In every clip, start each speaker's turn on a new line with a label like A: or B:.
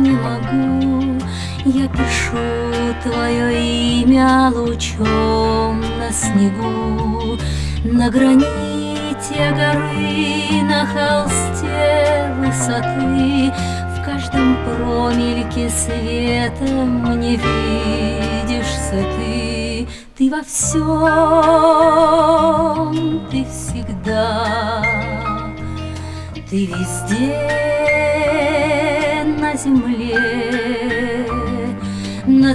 A: не могу. Я пишу твое имя лучом на снегу, на граните горы, на холсте высоты. В каждом промельке света мне видишься ты. Ты во всем, ты всегда, ты везде на земле, на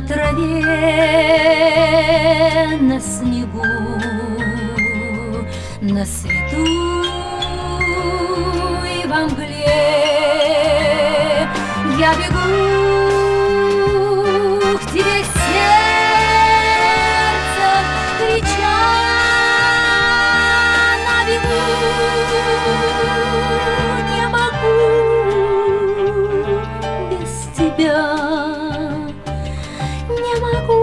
A: траве, на снегу, на свету и во мгле. Я бегу к тебе, сердце, крича на бегу. Не могу без тебя, не могу,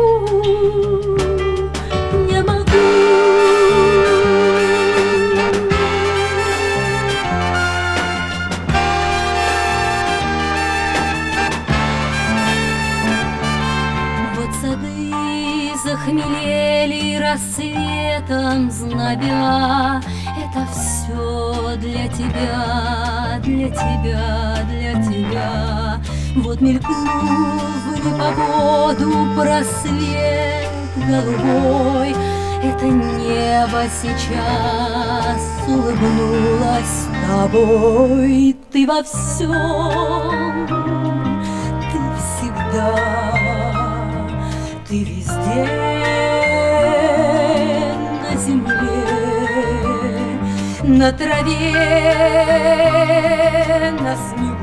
A: не могу. Вот сады захмелели рассветом знобя. Это все для тебя, для тебя, для тебя. Вот мелькнул в непогоду просвет голубой. Это небо сейчас улыбнулось тобой. Ты во всем, ты всегда, ты везде на земле, на траве, на снегу.